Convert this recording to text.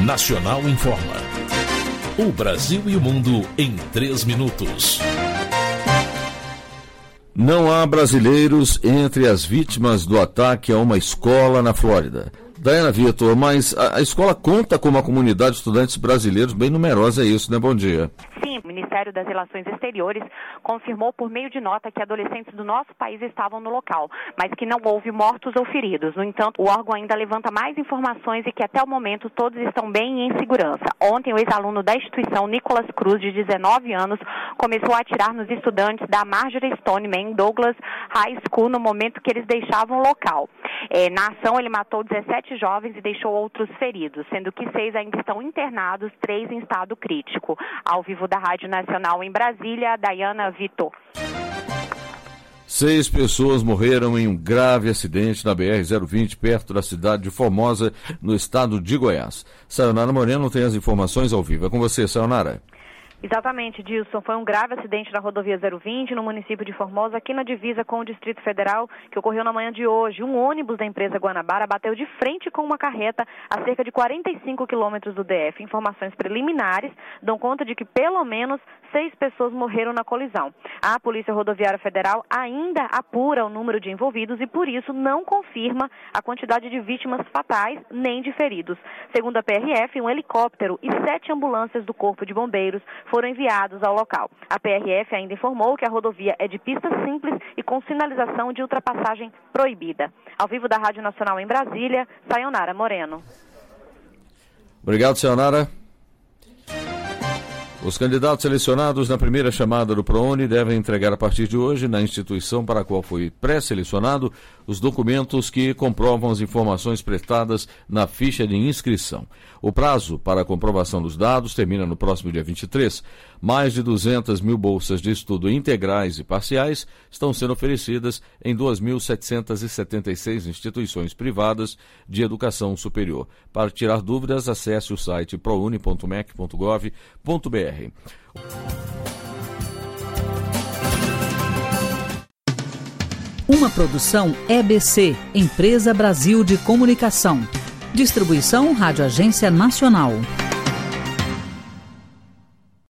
Nacional informa. O Brasil e o mundo em 3 minutos. Não há brasileiros entre as vítimas do ataque a uma escola na Flórida. Daiana Vitor, mas a escola conta com uma comunidade de estudantes brasileiros bem numerosa, é isso, né? Bom dia. Sim, o Ministério das Relações Exteriores confirmou por meio de nota que adolescentes do nosso país estavam no local, mas que não houve mortos ou feridos. No entanto, o órgão ainda levanta mais informações e que até o momento todos estão bem e em segurança. Ontem, o ex-aluno da instituição, Nicolas Cruz, de 19 anos, começou a atirar nos estudantes da Marjorie Stoneman Douglas High School no momento que eles deixavam o local. Na ação, ele matou 17 jovens e deixou outros feridos, sendo que 6 ainda estão internados, 3 em estado crítico. Ao vivo da Rádio Nacional em Brasília, Daiana Vitor. 6 pessoas morreram em um grave acidente na BR-020, perto da cidade de Formosa, no estado de Goiás. Sayonara Moreno tem as informações ao vivo. É com você, Sayonara. Exatamente, Dilson. Foi um grave acidente na rodovia 020, no município de Formosa, aqui na divisa com o Distrito Federal, que ocorreu na manhã de hoje. Um ônibus da empresa Guanabara bateu de frente com uma carreta a cerca de 45 quilômetros do DF. Informações preliminares dão conta de que pelo menos 6 pessoas morreram na colisão. A Polícia Rodoviária Federal ainda apura o número de envolvidos e, por isso, não confirma a quantidade de vítimas fatais nem de feridos. Segundo a PRF, um helicóptero e 7 ambulâncias do Corpo de Bombeiros foram enviados ao local. A PRF ainda informou que a rodovia é de pista simples e com sinalização de ultrapassagem proibida. Ao vivo da Rádio Nacional em Brasília, Sayonara Moreno. Obrigado, Sayonara. Os candidatos selecionados na primeira chamada do ProUni devem entregar a partir de hoje, na instituição para a qual foi pré-selecionado, os documentos que comprovam as informações prestadas na ficha de inscrição. O prazo para a comprovação dos dados termina no próximo dia 23. Mais de 200 mil bolsas de estudo integrais e parciais estão sendo oferecidas em 2.776 instituições privadas de educação superior. Para tirar dúvidas, acesse o site prouni.mec.gov.br. Uma produção EBC, Empresa Brasil de Comunicação. Distribuição Rádio Agência Nacional.